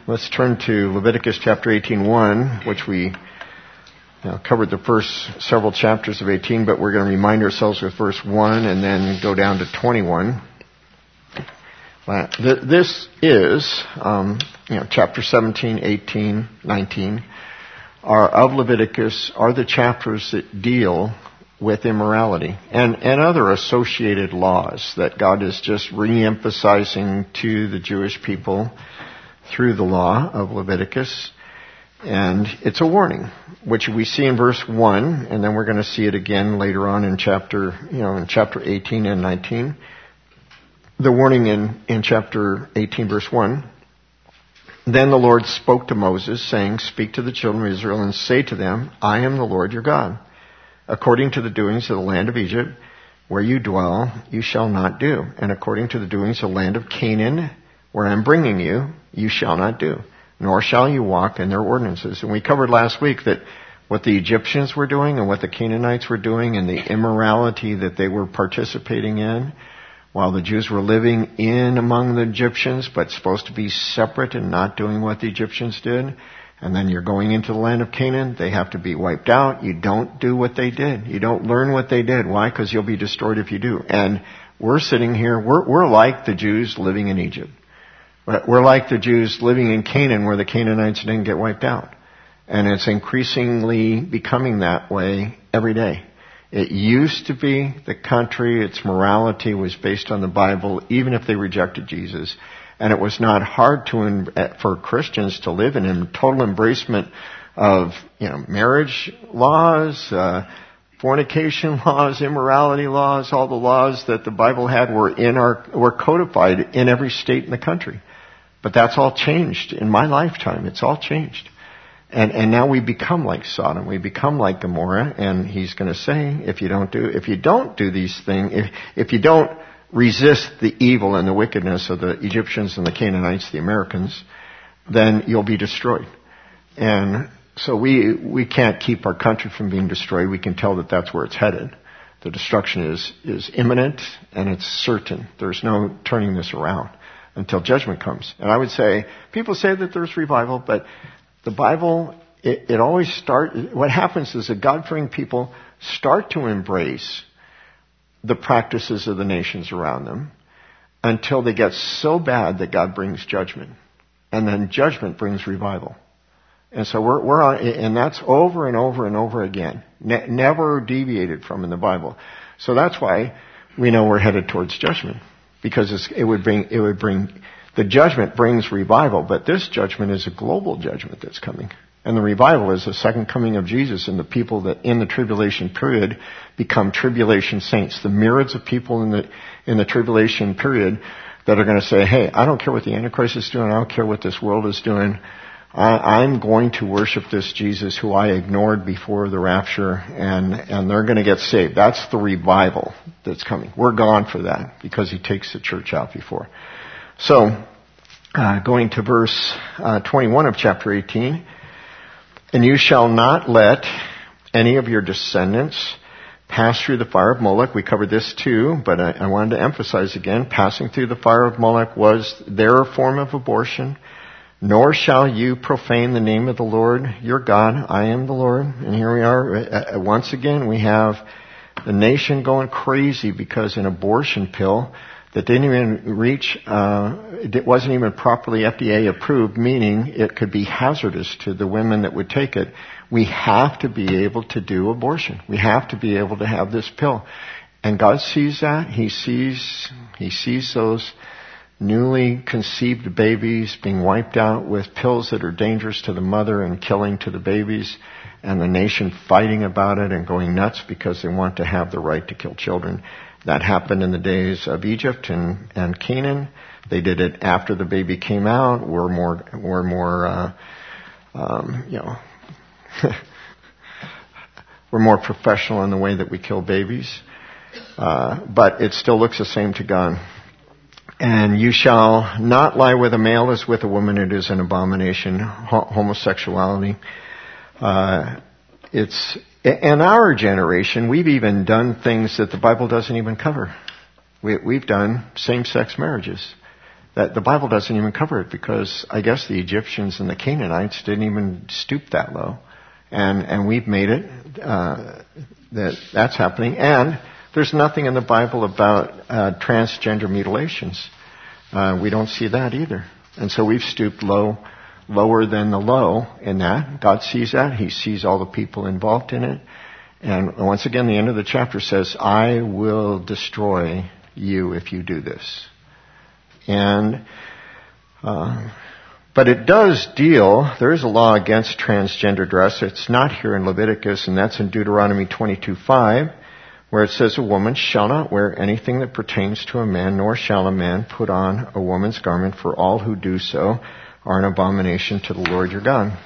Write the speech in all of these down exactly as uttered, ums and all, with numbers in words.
Let's turn to Leviticus chapter eighteen one, which we you know, covered the first several chapters of eighteen, but we're going to remind ourselves with verse one and then go down to twenty-one. Uh, th- this is, um, you know, chapter seventeen, eighteen, nineteen are of Leviticus are the chapters that deal with immorality and, and other associated laws that God is just re-emphasizing to the Jewish people through the law of Leviticus. And it's a warning, which we see in verse one, and then we're going to see it again later on in chapter, you know, in chapter eighteen and nineteen. The warning in, in chapter eighteen, verse one. Then the Lord spoke to Moses, saying, "Speak to the children of Israel and say to them, I am the Lord your God. According to the doings of the land of Egypt, where you dwell, you shall not do. And according to the doings of the land of Canaan, where I am bringing you, you shall not do. Nor shall you walk in their ordinances." And we covered last week that what the Egyptians were doing and what the Canaanites were doing and the immorality that they were participating in, while the Jews were living in among the Egyptians, but supposed to be separate and not doing what the Egyptians did. And then you're going into the land of Canaan, they have to be wiped out. You don't do what they did. You don't learn what they did. Why? Because you'll be destroyed if you do. And we're sitting here, we're, we're like the Jews living in Egypt. We're like the Jews living in Canaan where the Canaanites didn't get wiped out. And it's increasingly becoming that way every day. It used to be the country, its morality was based on the Bible, even if they rejected Jesus. And it was not hard to for Christians to live in a total embracement of, you know, marriage laws, uh, fornication laws, immorality laws. All the laws that the Bible had were in our were codified in every state in the country. But that's all changed in my lifetime. It's all changed. And, and now we become like Sodom. We become like Gomorrah. And he's going to say, if you don't do, if you don't do these things, if, if you don't resist the evil and the wickedness of the Egyptians and the Canaanites, the Americans, then you'll be destroyed. And so we, we can't keep our country from being destroyed. We can tell that that's where it's headed. The destruction is, is imminent and it's certain. There's no turning this around until judgment comes. And I would say, people say that there's revival, but the Bible, it, it always starts, what happens is that God-fearing people start to embrace the practices of the nations around them until they get so bad that God brings judgment. And then judgment brings revival. And so we're, we're on, and that's over and over and over again. Ne- never deviated from in the Bible. So that's why we know we're headed towards judgment. Because it's, it would bring, it would bring, the judgment brings revival, but this judgment is a global judgment that's coming. And the revival is the second coming of Jesus and the people that in the tribulation period become tribulation saints. The myriads of people in the, in the tribulation period that are going to say, hey, I don't care what the Antichrist is doing. I don't care what this world is doing. I, I'm going to worship this Jesus who I ignored before the rapture, and, and they're going to get saved. That's the revival that's coming. We're gone for that because he takes the church out before. So, uh, going to verse uh, twenty-one of chapter eighteen, "And you shall not let any of your descendants pass through the fire of Moloch." We covered this too, but I, I wanted to emphasize again, passing through the fire of Moloch was their form of abortion. "Nor shall you profane the name of the Lord your God. I am the Lord." And here we are. Once again, we have the nation going crazy because an abortion pill that didn't even reach, uh, it wasn't even properly F D A approved, meaning it could be hazardous to the women that would take it. We have to be able to do abortion. We have to be able to have this pill. And God sees that. He sees, He sees those newly conceived babies being wiped out with pills that are dangerous to the mother and killing to the babies, and the nation fighting about it and going nuts because they want to have the right to kill children. That happened in the days of Egypt and, and Canaan. They did it after the baby came out. We're more, we're more, uh, um, you know, we're more professional in the way that we kill babies. Uh, but it still looks the same to God. "And you shall not lie with a male as with a woman. It is an abomination." Homosexuality. Uh, it's, in our generation, we've even done things that the Bible doesn't even cover. We, we've done same-sex marriages. That the Bible doesn't even cover it because I guess the Egyptians and the Canaanites didn't even stoop that low. And, and we've made it, uh, that that's happening. And there's nothing in the Bible about, uh, transgender mutilations. Uh, we don't see that either. And so we've stooped low, lower than the low in that. God sees that. He sees all the people involved in it. And once again, the end of the chapter says, I will destroy you if you do this. And, uh, but it does deal, there is a law against transgender dress. It's not here in Leviticus, and that's in Deuteronomy twenty-two five, where it says a woman shall not wear anything that pertains to a man, nor shall a man put on a woman's garment, for all who do so are an abomination to the Lord your God.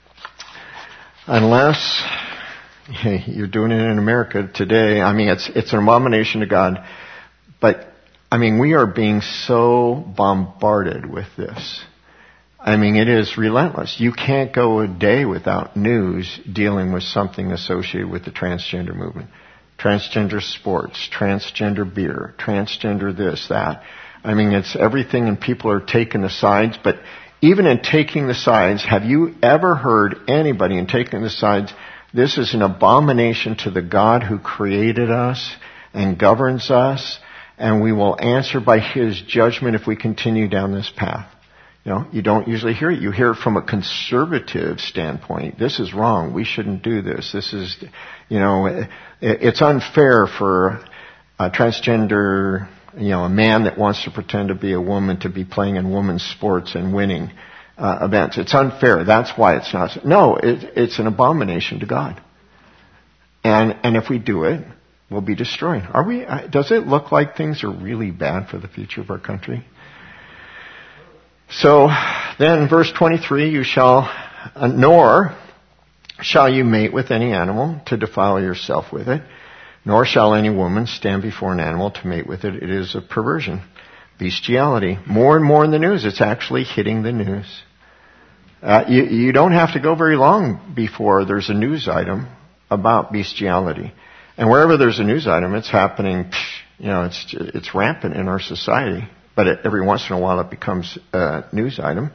Unless you're doing it in America today, I mean, it's, it's an abomination to God, but I mean, we are being so bombarded with this. I mean, it is relentless. You can't go a day without news dealing with something associated with the transgender movement. Transgender sports, transgender beer, transgender this, that. I mean, it's everything, and people are taking the sides. But even in taking the sides, have you ever heard anybody in taking the sides, this is an abomination to the God who created us and governs us, and we will answer by His judgment if we continue down this path? You know, you don't usually hear it. You hear it from a conservative standpoint. This is wrong. We shouldn't do this. This is, you know, it's unfair for a transgender, you know, a man that wants to pretend to be a woman to be playing in women's sports and winning uh, events. It's unfair. That's why it's not. No, it, it's an abomination to God. And and if we do it, we'll be destroyed. Are we? Does it look like things are really bad for the future of our country? So then verse twenty-three, you shall, uh, nor shall you mate with any animal to defile yourself with it, nor shall any woman stand before an animal to mate with it. It is a perversion. Bestiality. More and more in the news. It's actually hitting the news. Uh, you, you don't have to go very long before there's a news item about bestiality. And wherever there's a news item, it's happening, you know, it's, it's rampant in our society. But it, every once in a while it becomes a news item.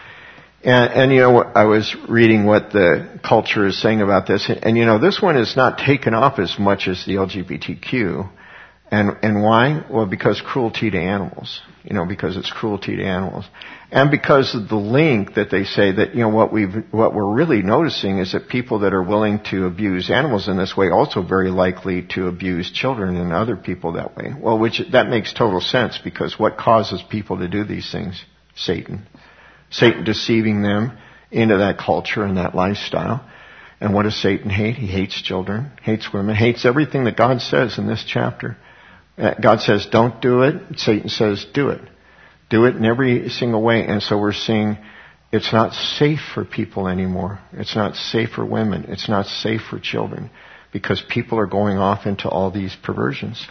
And, and, you know, I was reading what the culture is saying about this. And, and, you know, this one is not taken off as much as the L G B T Q. And, and why? Well, because cruelty to animals. You know, because it's cruelty to animals. And because of the link that they say that, you know, what we've, what we're really noticing is that people that are willing to abuse animals in this way also very likely to abuse children and other people that way. Well, which, that makes total sense, because what causes people to do these things? Satan. Satan deceiving them into that culture and that lifestyle. And what does Satan hate? He hates children, hates women, hates everything that God says in this chapter. God says, don't do it. Satan says, do it. Do it in every single way. And so we're seeing it's not safe for people anymore. It's not safe for women. It's not safe for children, because people are going off into all these perversions.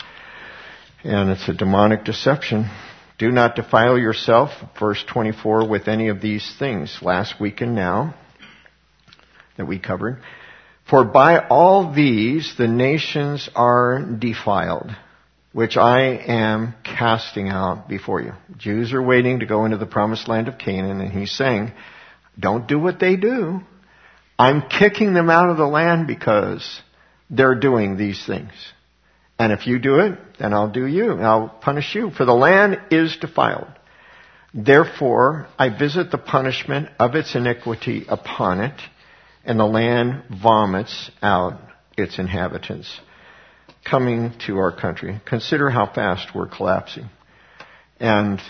And it's a demonic deception. Do not defile yourself, verse twenty-four, with any of these things. Last week and now that we covered. For by all these the nations are defiled, which I am casting out before you. Jews are waiting to go into the promised land of Canaan, and he's saying, don't do what they do. I'm kicking them out of the land because they're doing these things. And if you do it, then I'll do you. I'll punish you. For the land is defiled. Therefore, I visit the punishment of its iniquity upon it, and the land vomits out its inhabitants. Coming to our country. Consider how fast we're collapsing. And,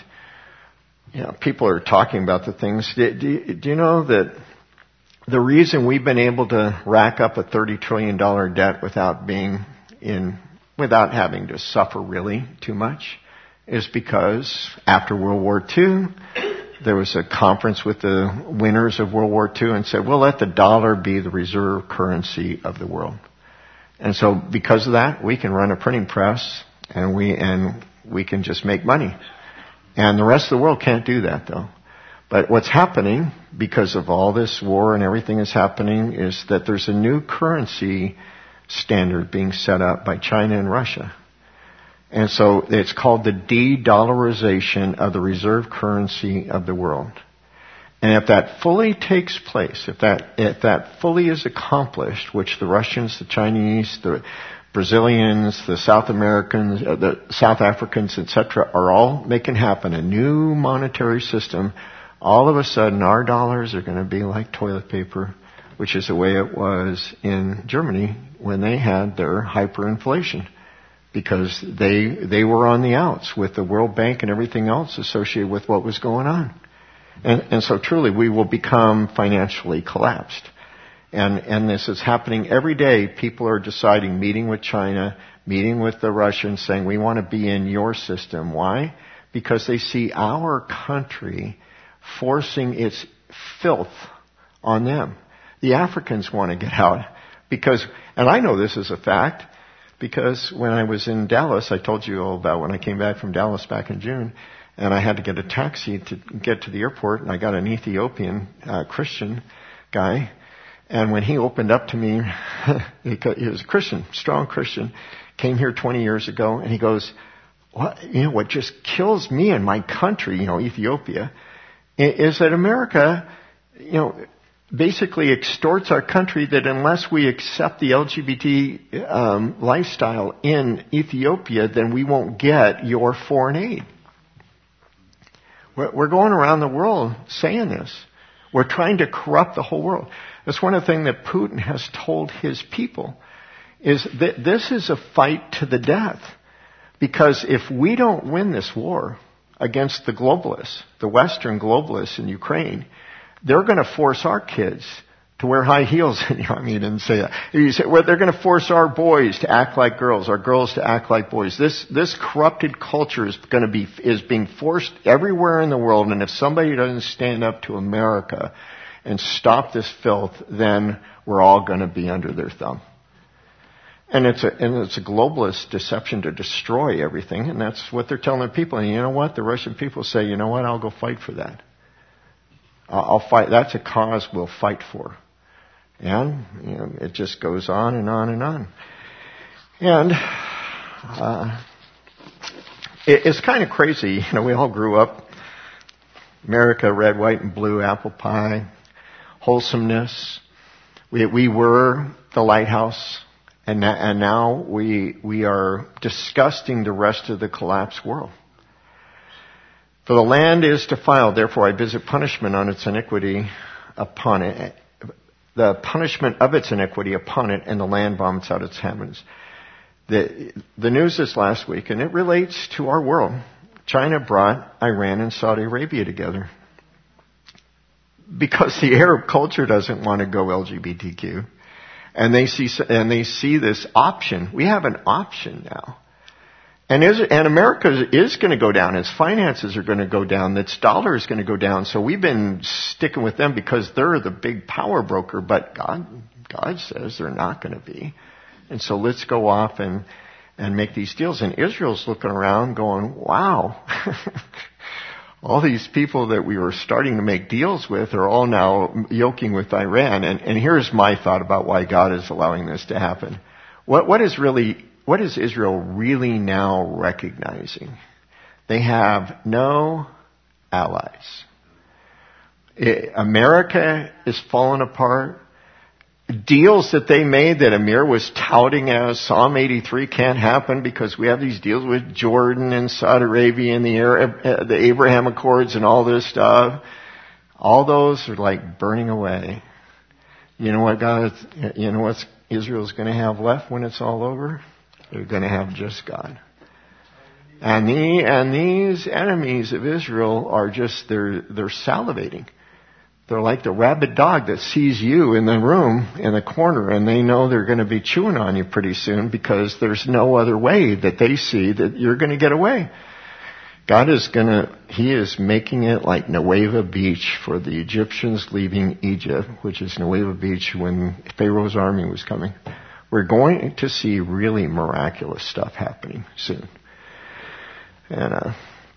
you know, people are talking about the things. Do, do, do you know that the reason we've been able to rack up a thirty trillion dollars debt without being in, without having to suffer really too much is because after World War Two, there was a conference with the winners of World War Two and said, we'll let the dollar be the reserve currency of the world. And so because of that, we can run a printing press and we, and we can just make money. And the rest of the world can't do that, though. But what's happening, because of all this war and everything that's happening, is that there's a new currency standard being set up by China and Russia. And so it's called the de-dollarization of the reserve currency of the world. And if that fully takes place, if that, if that fully is accomplished, which the Russians, the Chinese, the Brazilians, the South Americans, uh, the South Africans, et cetera, are all making happen, a new monetary system, all of a sudden our dollars are going to be like toilet paper, which is the way it was in Germany when they had their hyperinflation, because they they were on the outs with the World Bank and everything else associated with what was going on. And, and so truly we will become financially collapsed. And, and this is happening every day. People are deciding, meeting with China, meeting with the Russians, saying, we want to be in your system. Why? Because they see our country forcing its filth on them. The Africans want to get out because, and I know this is a fact, because when I was in Dallas, I told you all about when I came back from Dallas back in June, and I had to get a taxi to get to the airport, and I got an Ethiopian uh, Christian guy. And when he opened up to me, he was a Christian, strong Christian, came here twenty years ago, and he goes, "What? You know, what just kills me in my country, you know, Ethiopia, is that America, you know, basically extorts our country that unless we accept the L G B T um, lifestyle in Ethiopia, then we won't get your foreign aid." We're going around the world saying this. We're trying to corrupt the whole world. That's one of the things that Putin has told his people, is that this is a fight to the death. Because if we don't win this war against the globalists, the Western globalists in Ukraine, they're going to force our kids to wear high heels. I mean, he didn't say that. He said, well, they're going to force our boys to act like girls, our girls to act like boys. This, this corrupted culture is going to be, is being forced everywhere in the world. And if somebody doesn't stand up to America and stop this filth, then we're all going to be under their thumb. And it's a, and it's a globalist deception to destroy everything. And that's what they're telling their people. And you know what? The Russian people say, you know what? I'll go fight for that. I'll fight. That's a cause we'll fight for. And, you know, it just goes on and on and on. And, uh, it, it's kind of crazy. You know, we all grew up, America, red, white, and blue, apple pie, wholesomeness. We, we were the lighthouse. And, na- and now we, we are disgusting the rest of the collapsed world. For the land is defiled, therefore I visit punishment on its iniquity upon it. The punishment of its iniquity upon it, and the land vomits out its heavens. The, the news this last week, and it relates to our world. China brought Iran and Saudi Arabia together. Because the Arab culture doesn't want to go L G B T Q. And they see, and they see this option. We have an option now. And, is, and America is going to go down. Its finances are going to go down. Its dollar is going to go down. So we've been sticking with them because they're the big power broker. But God, God says they're not going to be. And so let's go off and, and make these deals. And Israel's looking around going, wow, all these people that we were starting to make deals with are all now yoking with Iran. And, and here's my thought about why God is allowing this to happen. What, what is really... What is Israel really now recognizing? They have no allies. It, America is falling apart. Deals that they made that Amir was touting as Psalm eighty-three can't happen because we have these deals with Jordan and Saudi Arabia and the, Arab, the Abraham Accords and all this stuff. All those are like burning away. You know what God, you know what Israel's going to have left when it's all over? They're going to have just God. And the, and these enemies of Israel are just, they're, they're salivating. They're like the rabid dog that sees you in the room, in the corner, and they know they're going to be chewing on you pretty soon because there's no other way that they see that you're going to get away. God is going to, He is making it like Nueva Beach for the Egyptians leaving Egypt, which is Nueva Beach when Pharaoh's army was coming. We're going to see really miraculous stuff happening soon. And, uh,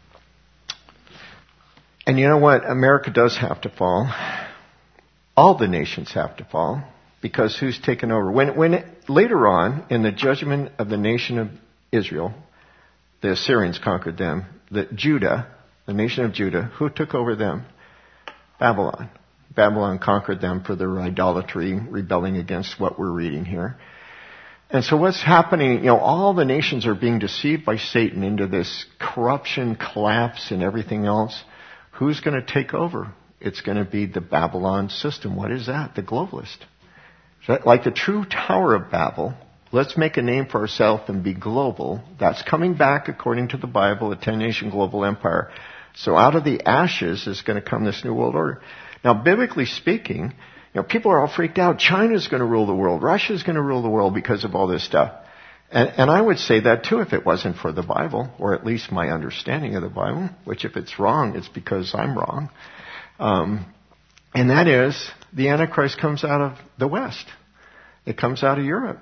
and you know what? America does have to fall. All the nations have to fall because who's taken over? When, when it, later on in the judgment of the nation of Israel, the Assyrians conquered them. The Judah, the nation of Judah, who took over them? Babylon. Babylon conquered them for their idolatry, rebelling against what we're reading here. And so what's happening, you know, all the nations are being deceived by Satan into this corruption, collapse, and everything else. Who's going to take over? It's going to be the Babylon system. What is that? The globalist. Like the true Tower of Babel, let's make a name for ourselves and be global. That's coming back according to the Bible, a ten-nation global empire. So out of the ashes is going to come this new world order. Now, biblically speaking, you know, people are all freaked out. China's going to rule the world. Russia's going to rule the world because of all this stuff. And, and I would say that too if it wasn't for the Bible, or at least my understanding of the Bible, which if it's wrong, it's because I'm wrong. Um, and that is, the Antichrist comes out of the West. It comes out of Europe.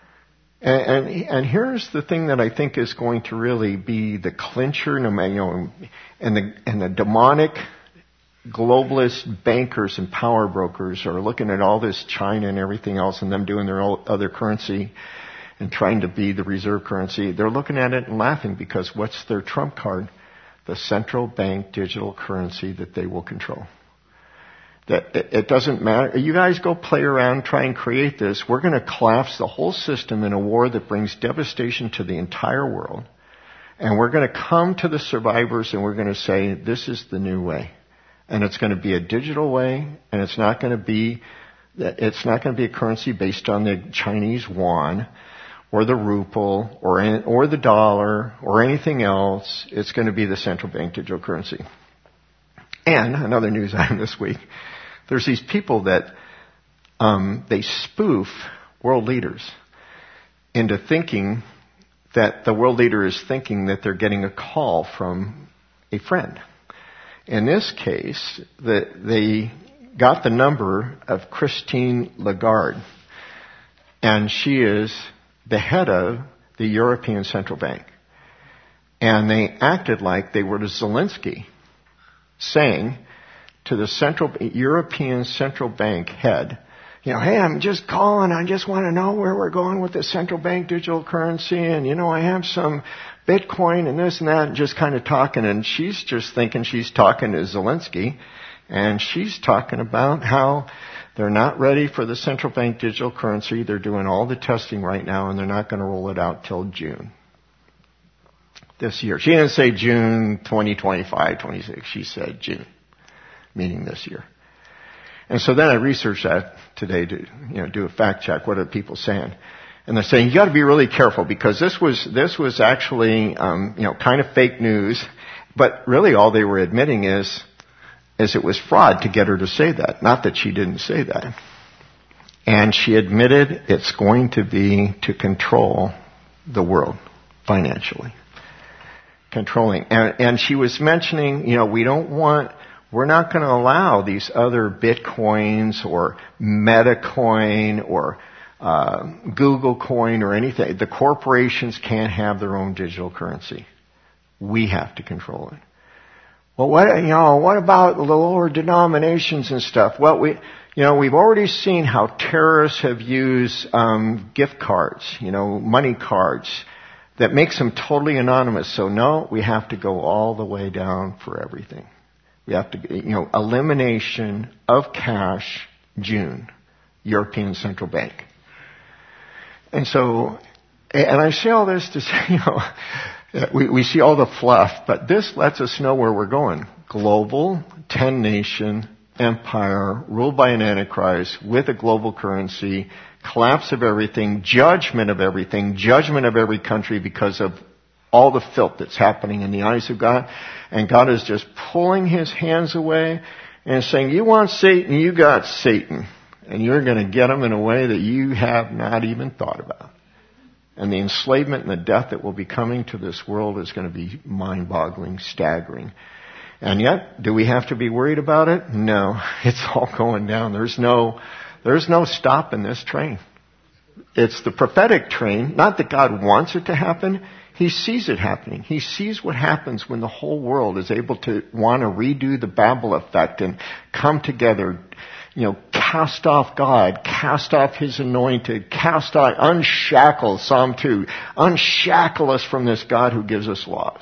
And, and, and here's the thing that I think is going to really be the clincher, you know, and the, and the demonic globalist bankers and power brokers are looking at all this China and everything else and them doing their other currency and trying to be the reserve currency. They're looking at it and laughing because what's their trump card? The central bank digital currency that they will control. That it, it doesn't matter. You guys go play around, try and create this. We're going to collapse the whole system in a war that brings devastation to the entire world. And we're going to come to the survivors and we're going to say, this is the new way. And it's going to be a digital way, and it's not going to be, it's not going to be a currency based on the Chinese yuan, or the ruble, or any, or the dollar, or anything else. It's going to be the central bank digital currency. And another news item this week: there's these people that um, they spoof world leaders into thinking that the world leader is thinking that they're getting a call from a friend. In this case, the, they got the number of Christine Lagarde, and she is the head of the European Central Bank. And they acted like they were to Zelensky, saying to the Central European Central Bank head, you know, hey, I'm just calling. I just want to know where we're going with the central bank digital currency. And, you know, I have some Bitcoin and this and that, and just kind of talking. And she's just thinking she's talking to Zelensky. And she's talking about how they're not ready for the central bank digital currency. They're doing all the testing right now, and they're not going to roll it out till June this year. She didn't say June twenty twenty-five, twenty-six. She said June, meaning this year. And so then I researched that today to, you know, do a fact check. What are people saying? And they're saying you got to be really careful because this was this was actually um, you know kind of fake news, but really all they were admitting is is it was fraud to get her to say that. Not that she didn't say that. And she admitted it's going to be to control the world financially, controlling. And, and she was mentioning, you know, we don't want. We're not going to allow these other Bitcoins or Metacoin or uh, Google Coin or anything. The corporations can't have their own digital currency. We have to control it. Well, what you know? What about the lower denominations and stuff? Well, we you know we've already seen how terrorists have used um, gift cards, you know, money cards that makes them totally anonymous. So no, we have to go all the way down for everything. We have to, you know, elimination of cash, June, European Central Bank. And so, and I say all this to say, you know, we, we see all the fluff, but this lets us know where we're going. Global, ten-nation empire, ruled by an antichrist, with a global currency, collapse of everything, judgment of everything, judgment of every country because of all the filth that's happening in the eyes of God. And God is just pulling his hands away and saying, you want Satan, you got Satan. And you're going to get him in a way that you have not even thought about. And the enslavement and the death that will be coming to this world is going to be mind-boggling, staggering. And yet, do we have to be worried about it? No. It's all going down. There's no, there's no stopping this train. It's the prophetic train. Not that God wants it to happen. He sees it happening. He sees what happens when the whole world is able to want to redo the Babel effect and come together, you know, cast off God, cast off His anointed, cast off, unshackle, Psalm two, unshackle us from this God who gives us laws.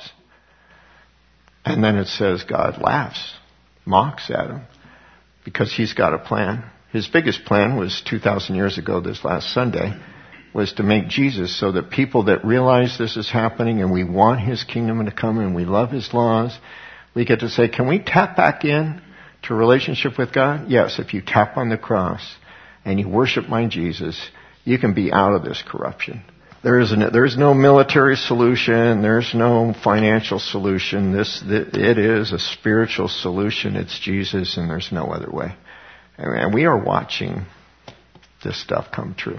And then it says God laughs, mocks at him, because He's got a plan. His biggest plan was two thousand years ago this last Sunday, was to make Jesus so that people that realize this is happening and we want His kingdom to come and we love His laws, we get to say, can we tap back in to a relationship with God? Yes, if you tap on the cross and you worship my Jesus, you can be out of this corruption. There is, an, there is no military solution. There's no financial solution. This, it is a spiritual solution. It's Jesus, and there's no other way. And we are watching this stuff come true.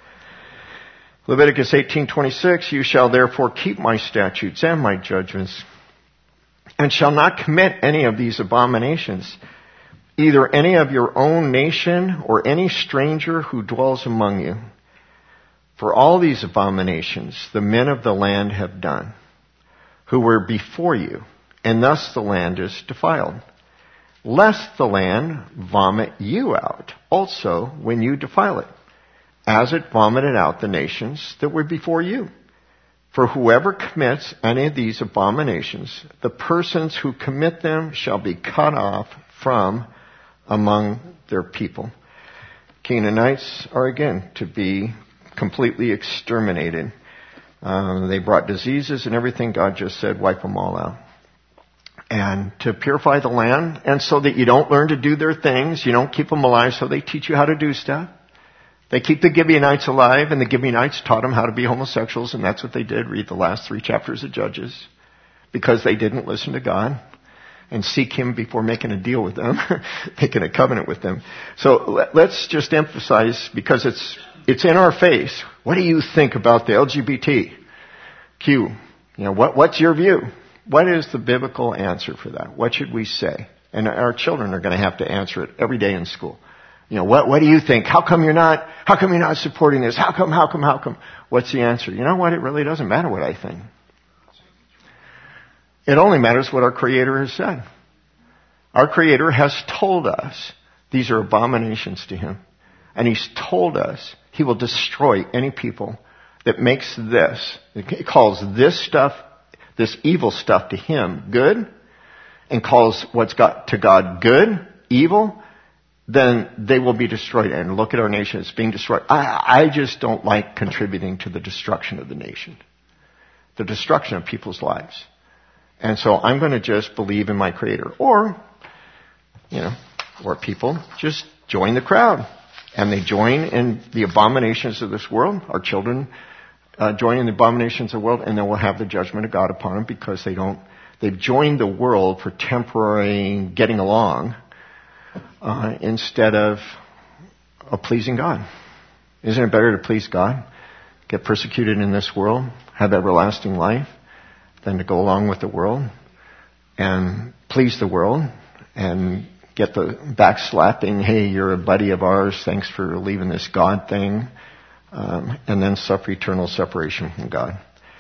Leviticus eighteen twenty-six, you shall therefore keep my statutes and my judgments, and shall not commit any of these abominations, either any of your own nation or any stranger who dwells among you. For all these abominations the men of the land have done, who were before you, and thus the land is defiled. Lest the land vomit you out also when you defile it, as it vomited out the nations that were before you. For whoever commits any of these abominations, the persons who commit them shall be cut off from among their people. Canaanites are again to be completely exterminated. Um, they brought diseases and everything. God just said, wipe them all out. And to purify the land, and so that you don't learn to do their things, you don't keep them alive, so they teach you how to do stuff. They keep the Gibeonites alive, and the Gibeonites taught them how to be homosexuals, and that's what they did. Read the last three chapters of Judges. Because they didn't listen to God and seek Him before making a deal with them, making a covenant with them. So let's just emphasize, because it's it's in our face, what do you think about the L G B T Q? You know, what what's your view? What is the biblical answer for that? What should we say? And our children are going to have to answer it every day in school. You know, what, what do you think? How come you're not, how come you're not supporting this? How come, how come, how come? What's the answer? You know what? It really doesn't matter what I think. It only matters what our Creator has said. Our Creator has told us these are abominations to Him. And He's told us He will destroy any people that makes this, He calls this stuff, this evil stuff to Him good, and calls what's got to God good, evil, then they will be destroyed. And look at our nation, it's being destroyed. I, I just don't like contributing to the destruction of the nation, the destruction of people's lives. And so I'm going to just believe in my Creator. Or, you know, or people just join the crowd. And they join in the abominations of this world. Our children uh, join in the abominations of the world, and then we'll have the judgment of God upon them because they don't, they've joined the world for temporary getting along uh, instead of, of pleasing God. Isn't it better to please God, get persecuted in this world, have everlasting life, than to go along with the world and please the world and get the backslapping, hey, you're a buddy of ours, thanks for leaving this God thing, um, and then suffer eternal separation from God.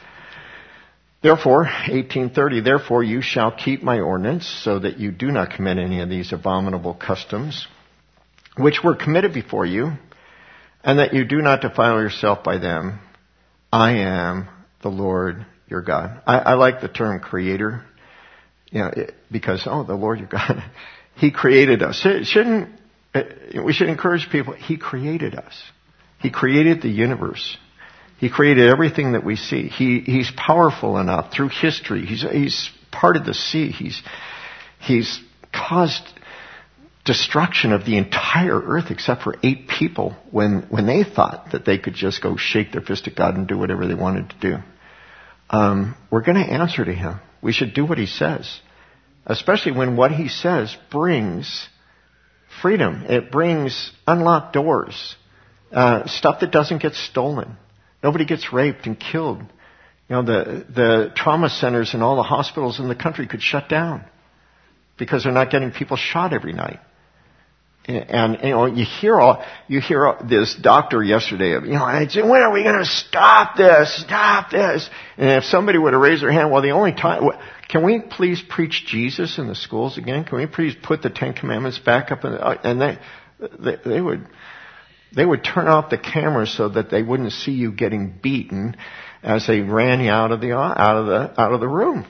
Therefore, eighteen thirty, therefore you shall keep my ordinance so that you do not commit any of these abominable customs which were committed before you, and that you do not defile yourself by them. I am the Lord your God. I, I like the term creator, you know, it, because, oh, the Lord your God, He created us. It shouldn't, it, we should encourage people, He created us. He created the universe. He created everything that we see. He, he's powerful enough through history. He's, he's parted the sea. He's, he's caused destruction of the entire earth except for eight people when, when they thought that they could just go shake their fist at God and do whatever they wanted to do. Um, we're going to answer to Him. We should do what He says, especially when what He says brings freedom. It brings unlocked doors, uh, stuff that doesn't get stolen. Nobody gets raped and killed. You know, the, the trauma centers in all the hospitals in the country could shut down because they're not getting people shot every night. And, and you know, you hear all, you hear all, this doctor yesterday, you know, I said, when are we going to stop this? Stop this. And if somebody would have raised their hand, well, the only time, can we please preach Jesus in the schools again? Can we please put the Ten Commandments back up? In the, and they, They, they would, they would turn off the camera so that they wouldn't see you getting beaten as they ran you out of the, out of the, out of the room.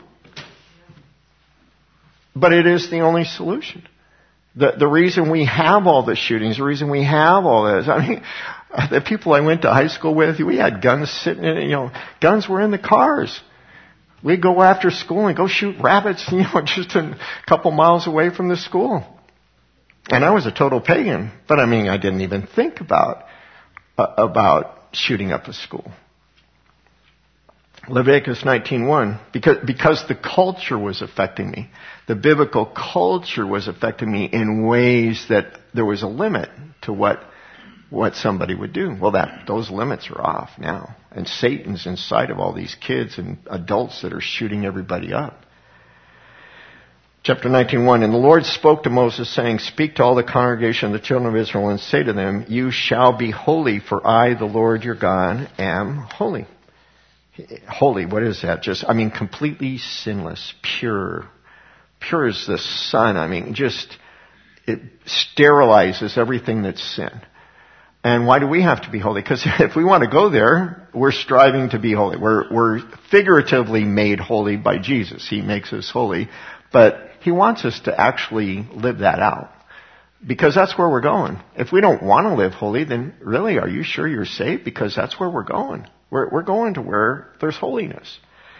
But it is the only solution. The, the reason we have all the shootings, the reason we have all this, I mean, the people I went to high school with, we had guns sitting in, you know, guns were in the cars. We'd go after school and go shoot rabbits, you know, just a couple miles away from the school. And I was a total pagan, but I mean, I didn't even think about, uh, about shooting up a school. Leviticus nineteen one, because, because the culture was affecting me. The biblical culture was affecting me in ways that there was a limit to what, what somebody would do. Well, that, those limits are off now. And Satan's inside of all these kids and adults that are shooting everybody up. Chapter nineteen one, and the Lord spoke to Moses, saying, speak to all the congregation of the children of Israel and say to them, you shall be holy, for I, the Lord your God, am holy. Holy, what is that? Just, I mean, completely sinless, pure. Pure as the sun. I mean, just, it sterilizes everything that's sin. And why do we have to be holy? Because if we want to go there, we're striving to be holy. We're, we're figuratively made holy by Jesus. He makes us holy. But He wants us to actually live that out. Because that's where we're going. If we don't want to live holy, then really, are you sure you're saved? Because that's where we're going. We're, we're going to where there's holiness.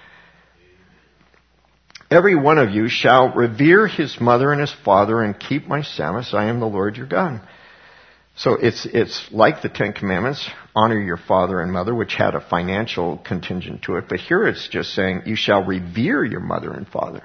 Every one of you shall revere his mother and his father and keep my Sabbaths. I am the Lord your God. So it's, it's like the Ten Commandments. Honor your father and mother, which had a financial contingent to it. But here it's just saying you shall revere your mother and father.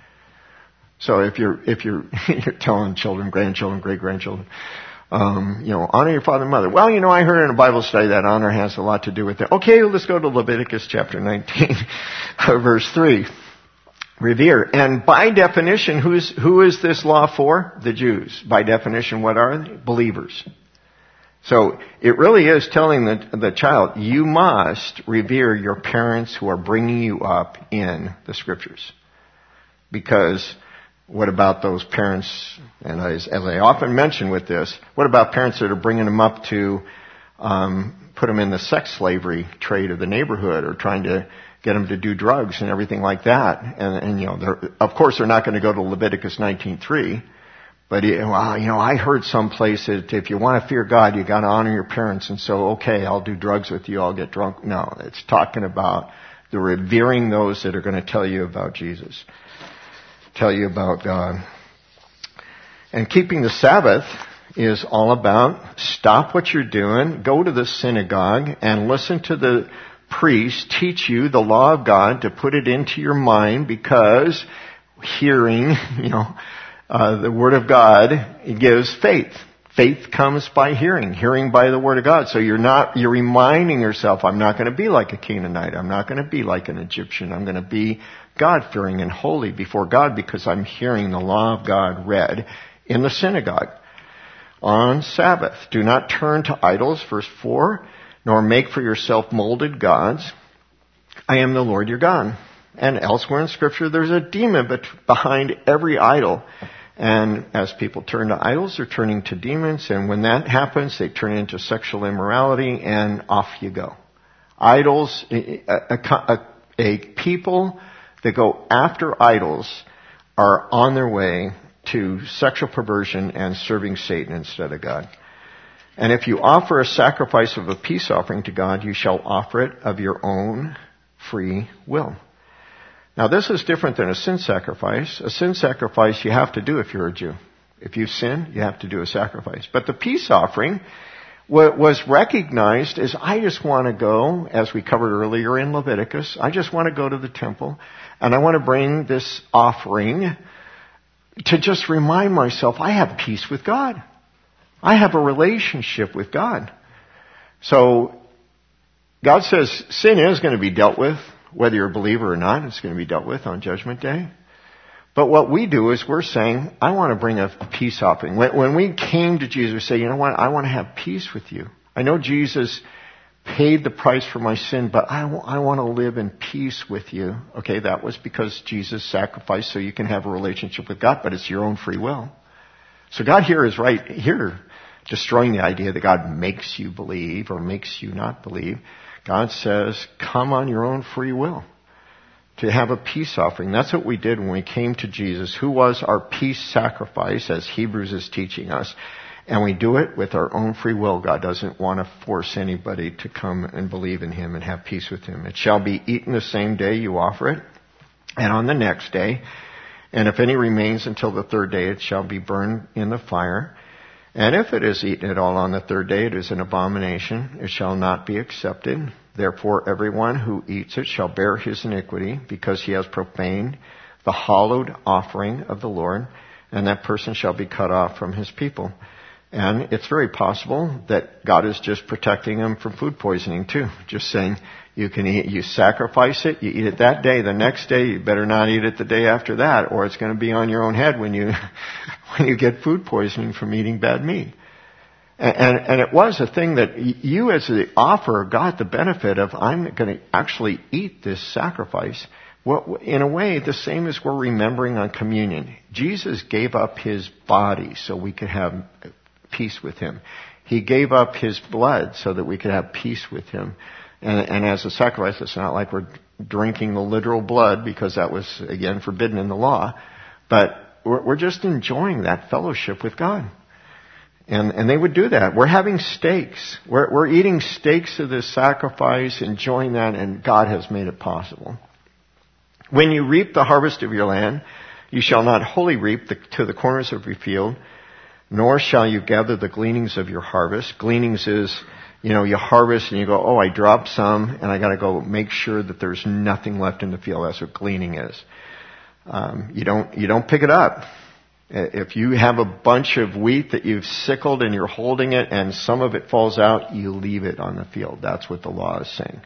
So if you're, if you're, you're telling children, grandchildren, great-grandchildren, um, you know, honor your father and mother. Well, you know, I heard in a Bible study that honor has a lot to do with it. Okay, let's go to Leviticus chapter nineteen, verse three. Revere. And by definition, who's, who is this law for? The Jews. By definition, what are they? Believers. So it really is telling the, the child, you must revere your parents who are bringing you up in the Scriptures. Because what about those parents, and as, as I often mention with this, what about parents that are bringing them up to um, put them in the sex slavery trade of the neighborhood, or trying to get them to do drugs and everything like that? And, and you know, they're, of course, they're not going to go to Leviticus nineteen three. But well, you know, I heard someplace that if you want to fear God, you got to honor your parents. And so, okay, I'll do drugs with you. I'll get drunk. No, it's talking about the revering those that are going to tell you about Jesus. Tell you about God. And keeping the Sabbath is all about stop what you're doing, go to the synagogue and listen to the priest teach you the law of God, to put it into your mind, because hearing, you know, uh, the Word of God, it gives faith. Faith comes by hearing, hearing by the Word of God. So you're not, you're reminding yourself, I'm not going to be like a Canaanite. I'm not going to be like an Egyptian. I'm going to be God-fearing and holy before God because I'm hearing the law of God read in the synagogue. On Sabbath, do not turn to idols, verse four, nor make for yourself molded gods. I am the Lord your God. And elsewhere in Scripture, there's a demon behind every idol. And as people turn to idols, they're turning to demons. And when that happens, they turn into sexual immorality, and off you go. Idols, a, a, a people that go after idols are on their way to sexual perversion and serving Satan instead of God. And if you offer a sacrifice of a peace offering to God, you shall offer it of your own free will. Now, this is different than a sin sacrifice. A sin sacrifice you have to do if you're a Jew. If you sin, you have to do a sacrifice. But the peace offering was recognized as, I just want to go, as we covered earlier in Leviticus, I just want to go to the temple, and I want to bring this offering to just remind myself I have peace with God. I have a relationship with God. So God says sin is going to be dealt with, whether you're a believer or not. It's going to be dealt with on Judgment Day. But what we do is we're saying, I want to bring a peace offering. When, when we came to Jesus, we say, you know what, I want to have peace with you. I know Jesus paid the price for my sin, but I, w- I want to live in peace with you. Okay, that was because Jesus sacrificed so you can have a relationship with God, but it's your own free will. So God here is right here destroying the idea that God makes you believe or makes you not believe. God says, come on your own free will to have a peace offering. That's what we did when we came to Jesus, who was our peace sacrifice, as Hebrews is teaching us. And we do it with our own free will. God doesn't want to force anybody to come and believe in Him and have peace with Him. It shall be eaten the same day you offer it, and on the next day. And if any remains until the third day, it shall be burned in the fire. And if it is eaten at all on the third day, it is an abomination. It shall not be accepted. Therefore, everyone who eats it shall bear his iniquity, because he has profaned the hallowed offering of the Lord, and that person shall be cut off from his people. And it's very possible that God is just protecting them from food poisoning too. Just saying, you can eat, you sacrifice it, you eat it that day, the next day you better not eat it the day after that, or it's going to be on your own head when you, when you get food poisoning from eating bad meat. And, and, and it was a thing that you as the offerer got the benefit of, I'm going to actually eat this sacrifice. Well, in a way, the same as we're remembering on communion. Jesus gave up His body so we could have peace with Him. He gave up His blood so that we could have peace with Him. And, and as a sacrifice, it's not like we're drinking the literal blood, because that was, again, forbidden in the law. But we're, we're just enjoying that fellowship with God. And, and they would do that. We're having steaks. We're, we're eating steaks of this sacrifice, enjoying that, and God has made it possible. When you reap the harvest of your land, you shall not wholly reap the, to the corners of your field, nor shall you gather the gleanings of your harvest. Gleanings is, you know, you harvest and you go, oh, I dropped some, and I got to go make sure that there's nothing left in the field. That's what gleaning is. Um, you don't you don't pick it up. If you have a bunch of wheat that you've sickled and you're holding it, and some of it falls out, you leave it on the field. That's what the law is saying.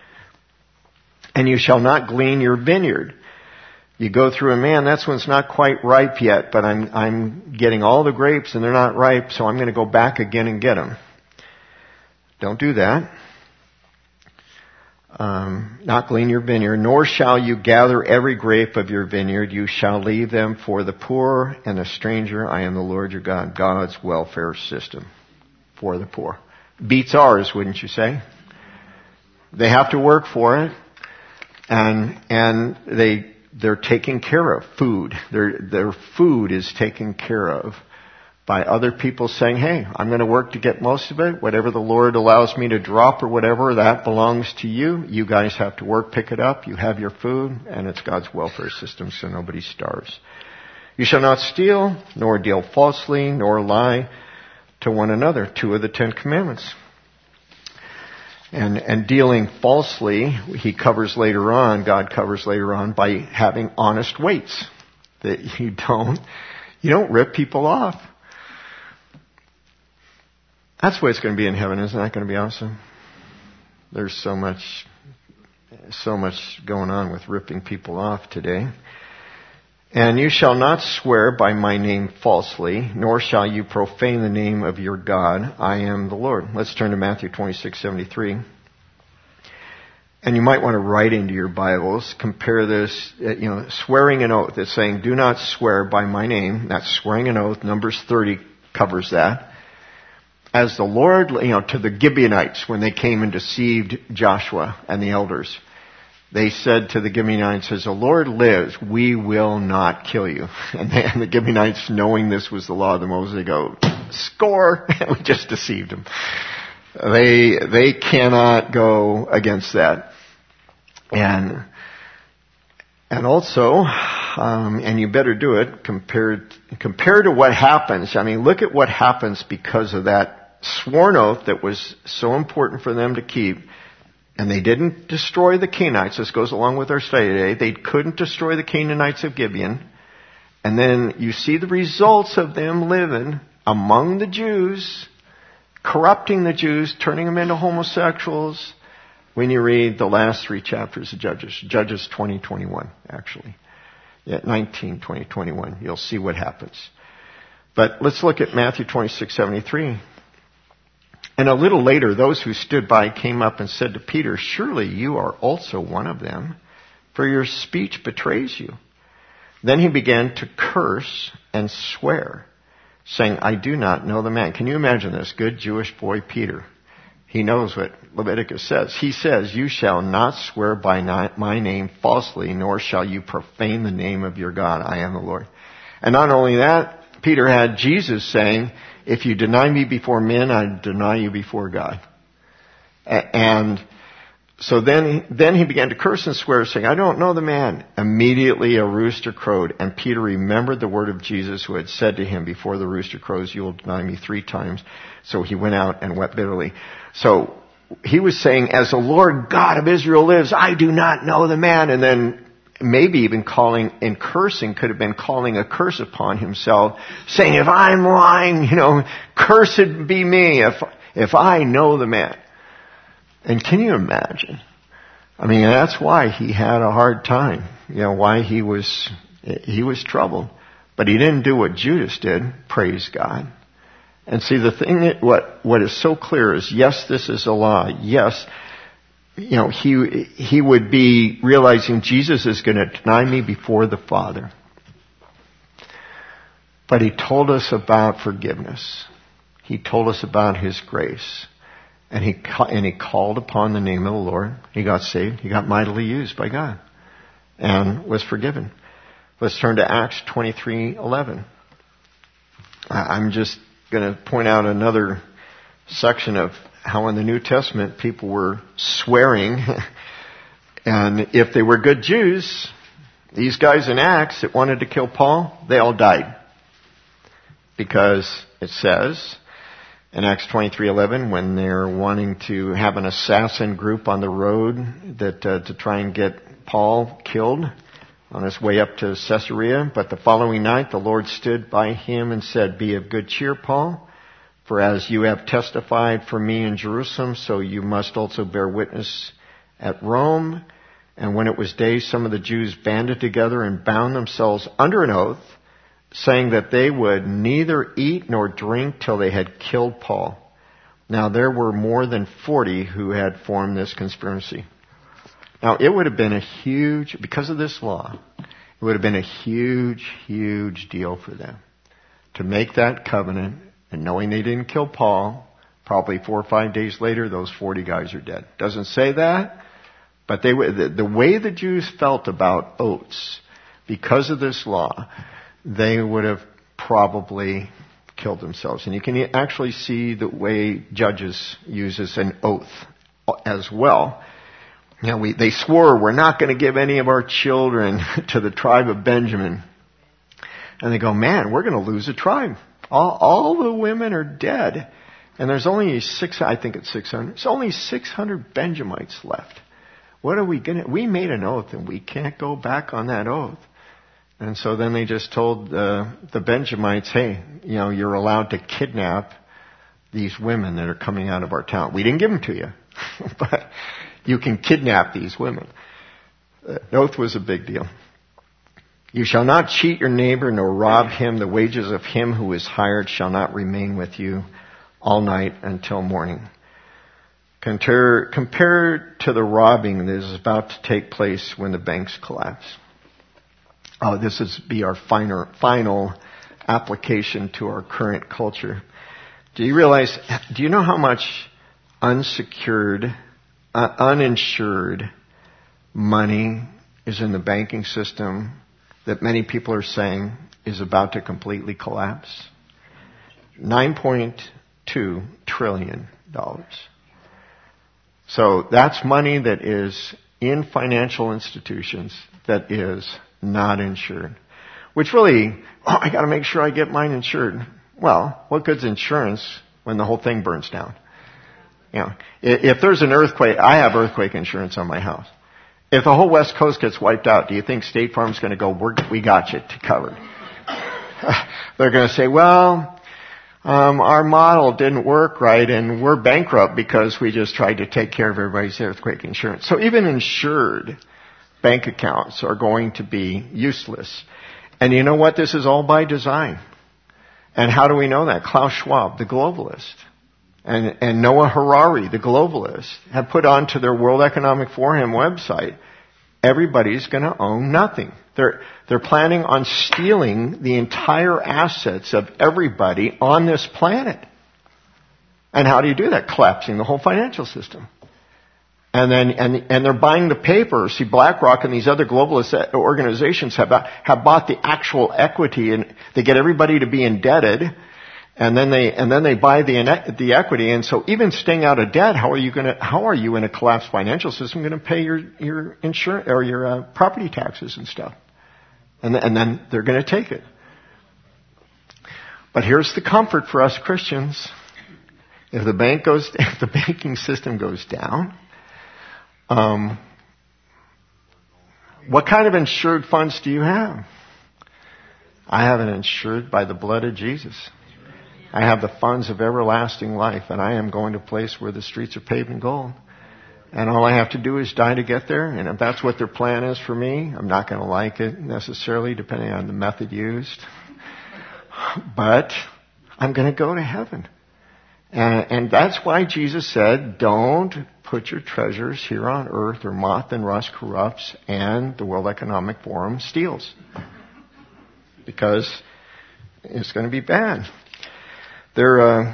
And you shall not glean your vineyard. You go through and, man, that's when it's not quite ripe yet, but I'm I'm getting all the grapes and they're not ripe, so I'm going to go back again and get them. Don't do that. Um, not glean your vineyard, nor shall you gather every grape of your vineyard. You shall leave them for the poor and the stranger. I am the Lord your God. God's welfare system for the poor. Beats ours, wouldn't you say? They have to work for it, and and they they're taken care of. Food, their their food is taken care of by other people saying, hey, I'm going to work to get most of it. Whatever the Lord allows me to drop or whatever, that belongs to you. You guys have to work, pick it up. You have your food, and it's God's welfare system, so nobody starves. You shall not steal, nor deal falsely, nor lie to one another. Two of the Ten Commandments. And, and dealing falsely, he covers later on, God covers later on, by having honest weights. That you don't, you don't rip people off. That's the way it's going to be in heaven. Isn't that going to be awesome? There's so much, so much going on with ripping people off today. And you shall not swear by my name falsely, nor shall you profane the name of your God. I am the Lord. Let's turn to Matthew twenty-six seventy-three. And you might want to write into your Bibles, compare this, you know, swearing an oath. It's saying, do not swear by my name. That's swearing an oath. Numbers thirty covers that. As the Lord, you know, to the Gibeonites when they came and deceived Joshua and the elders. They said to the Gibeonites, as the Lord lives, we will not kill you. And, they, and the Gibeonites, knowing this was the law of the Moses, they go, score! We just deceived them. They, they cannot go against that. And, and also, um, and you better do it compared, compared to what happens. I mean, look at what happens because of that sworn oath that was so important for them to keep. And they didn't destroy the Canaanites. This goes along with our study today. They couldn't destroy the Canaanites of Gibeon. And then you see the results of them living among the Jews, corrupting the Jews, turning them into homosexuals, when you read the last three chapters of Judges. Judges twenty, twenty-one, actually. Yeah, nineteen, twenty, twenty-one. You'll see what happens. But let's look at Matthew twenty-six seventy-three. And a little later, those who stood by came up and said to Peter, surely you are also one of them, for your speech betrays you. Then he began to curse and swear, saying, I do not know the man. Can you imagine this? Good Jewish boy Peter. He knows what Leviticus says. He says, you shall not swear by my name falsely, nor shall you profane the name of your God. I am the Lord. And not only that, Peter had Jesus saying, if you deny me before men, I deny you before God. And so then, then he began to curse and swear, saying, I don't know the man. Immediately a rooster crowed, and Peter remembered the word of Jesus, who had said to him, before the rooster crows, you will deny me three times. So he went out and wept bitterly. So he was saying, as the Lord God of Israel lives, I do not know the man. And then maybe even calling and cursing, could have been calling a curse upon himself, saying, if I'm lying, you know, cursed be me if, if I know the man. And can you imagine? I mean, that's why he had a hard time. You know, why he was, he was troubled. But he didn't do what Judas did. Praise God. And see, the thing that, what, what is so clear is, yes, this is a law. Yes, you know, he, he would be realizing Jesus is going to deny me before the Father. But he told us about forgiveness. He told us about his grace. And he, and he called upon the name of the Lord. He got saved. He got mightily used by God. And was forgiven. Let's turn to Acts twenty-three eleven. I'm just going to point out another section of how in the New Testament people were swearing. And if they were good Jews, these guys in Acts that wanted to kill Paul, they all died. Because it says in Acts twenty-three eleven, when they're wanting to have an assassin group on the road that uh, to try and get Paul killed on his way up to Caesarea. But the following night the Lord stood by him and said, be of good cheer, Paul, for as you have testified for me in Jerusalem, so you must also bear witness at Rome. And when it was day, some of the Jews banded together and bound themselves under an oath, saying that they would neither eat nor drink till they had killed Paul. Now there were more than forty who had formed this conspiracy. Now it would have been a huge, because of this law, it would have been a huge, huge deal for them to make that covenant, and knowing they didn't kill Paul, probably four or five days later, those forty guys are dead. Doesn't say that, but they the, the way the Jews felt about oaths, because of this law, they would have probably killed themselves. And you can actually see the way Judges uses an oath as well. You know, we, they swore, we're not going to give any of our children to the tribe of Benjamin. And they go, man, we're going to lose a tribe. All, all the women are dead. And there's only six, I think it's six hundred. There's only six hundred Benjamites left. What are we going to, we made an oath and we can't go back on that oath. And so then they just told uh, the Benjamites, hey, you know, you're allowed to kidnap these women that are coming out of our town. We didn't give them to you, but you can kidnap these women. The oath was a big deal. You shall not cheat your neighbor nor rob him. The wages of him who is hired shall not remain with you all night until morning. Compare, compared to the robbing that is about to take place when the banks collapse. Oh, this is be our final, final application to our current culture. Do you realize, do you know how much unsecured, uh, uninsured money is in the banking system that many people are saying is about to completely collapse? nine point two trillion dollars. So that's money that is in financial institutions that is not insured. Which really, oh, I got to make sure I get mine insured. Well, what good's insurance when the whole thing burns down? You know, if there's an earthquake, I have earthquake insurance on my house. If the whole West Coast gets wiped out, do you think State Farm's going to go, We're, we got you covered? They're going to say, well, um, our model didn't work right and we're bankrupt because we just tried to take care of everybody's earthquake insurance. So even insured bank accounts are going to be useless. And you know what? This is all by design. And how do we know that? Klaus Schwab, the globalist, and, and Noah Harari, the globalist, have put onto their World Economic Forum website, everybody's going to own nothing. They're, they're planning on stealing the entire assets of everybody on this planet. And how do you do that? Collapsing the whole financial system. And then, and, and they're buying the paper. See, BlackRock and these other globalist organizations have, have bought the actual equity, and they get everybody to be indebted, and then they, and then they buy the, the equity. And so even staying out of debt, how are you gonna, how are you in a collapsed financial system gonna pay your, your insurance, or your uh, property taxes and stuff? And, and then they're gonna take it. But here's the comfort for us Christians. If the bank goes, if the banking system goes down, Um, what kind of insured funds do you have? I have it insured by the blood of Jesus. I have the funds of everlasting life, and I am going to a place where the streets are paved in gold. And all I have to do is die to get there, and if that's what their plan is for me, I'm not going to like it necessarily, depending on the method used. But I'm going to go to heaven. And, and that's why Jesus said, don't put your treasures here on earth where moth and rust corrupts and the World Economic Forum steals. Because it's going to be bad. There, uh,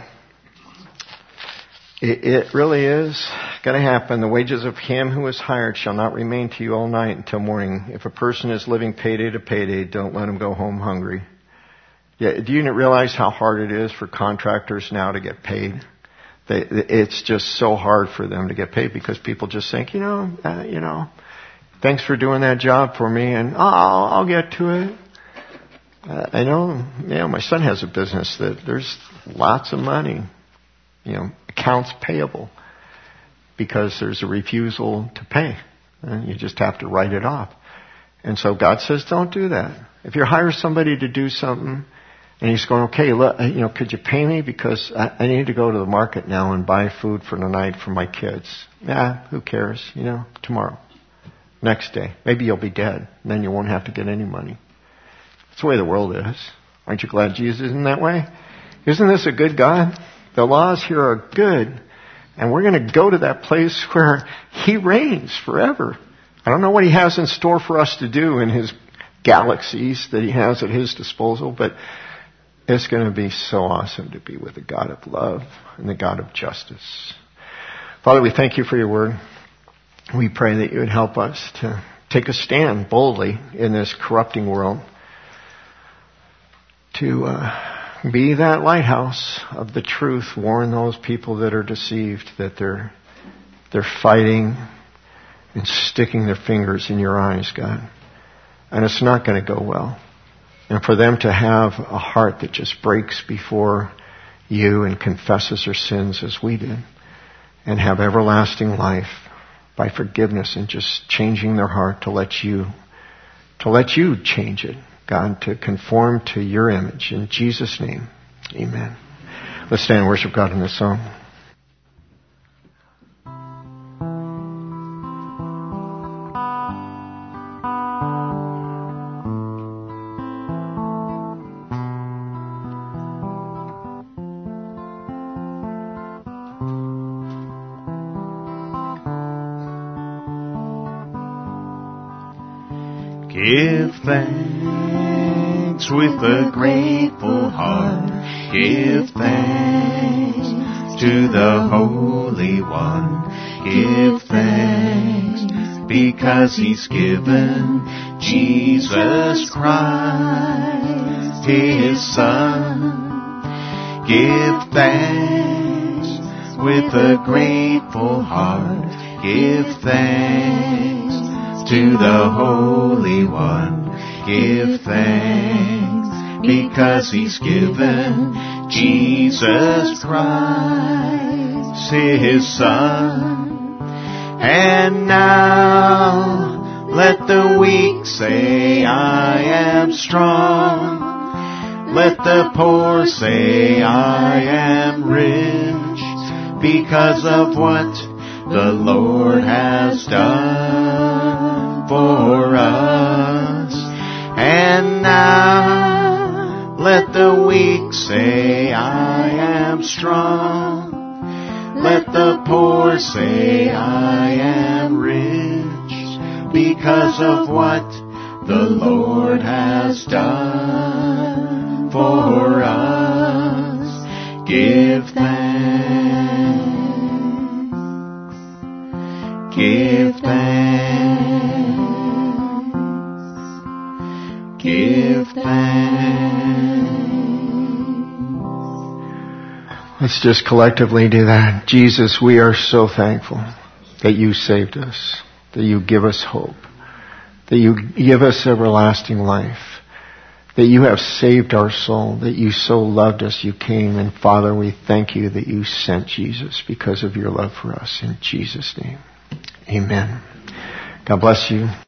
it, it really is going to happen. The wages of him who is hired shall not remain to you all night until morning. If a person is living payday to payday, don't let him go home hungry. Yeah, do you realize how hard it is for contractors now to get paid? They, it's just so hard for them to get paid because people just think, you know, uh, you know, thanks for doing that job for me, and oh, I'll, I'll get to it. Uh, I know, you know, my son has a business that there's lots of money, you know, accounts payable, because there's a refusal to pay. And you just have to write it off. And so God says, don't do that. If you hire somebody to do something, and he's going, okay, look, you know, could you pay me because I, I need to go to the market now and buy food for the night for my kids. Yeah, who cares? You know, tomorrow, next day, maybe you'll be dead, and then you won't have to get any money. That's the way the world is. Aren't you glad Jesus isn't that way? Isn't this a good God? The laws here are good, and we're going to go to that place where He reigns forever. I don't know what He has in store for us to do in His galaxies that He has at His disposal, but it's going to be so awesome to be with the God of love and the God of justice. Father, we thank You for Your word. We pray that You would help us to take a stand boldly in this corrupting world, to uh, be that lighthouse of the truth, warn those people that are deceived that they're they're fighting and sticking their fingers in Your eyes, God. And it's not going to go well. And for them to have a heart that just breaks before You and confesses their sins as we did, and have everlasting life by forgiveness and just changing their heart to let You, to let You change it, God, to conform to Your image. In Jesus' name, amen. Let's stand and worship God in this song. Give thanks with a grateful heart. Give thanks to the Holy One. Give thanks because He's given Jesus Christ, His Son. Give thanks with a grateful heart. Give thanks to the Holy One. Give thanks because He's given Jesus Christ, His Son. And now let the weak say, I am strong. Let the poor say, I am rich, because of what the Lord has done for us. And now let the weak say, I am strong. Let the poor say, I am rich, because of what the Lord has done for us. Give thanks. Give thanks. Give thanks. Let's just collectively do that. Jesus, we are so thankful that you saved us, that you give us hope, that you give us everlasting life, that you have saved our soul, that you so loved us, you came. And Father, we thank you that you sent Jesus because of your love for us. In Jesus' name, amen. God bless you.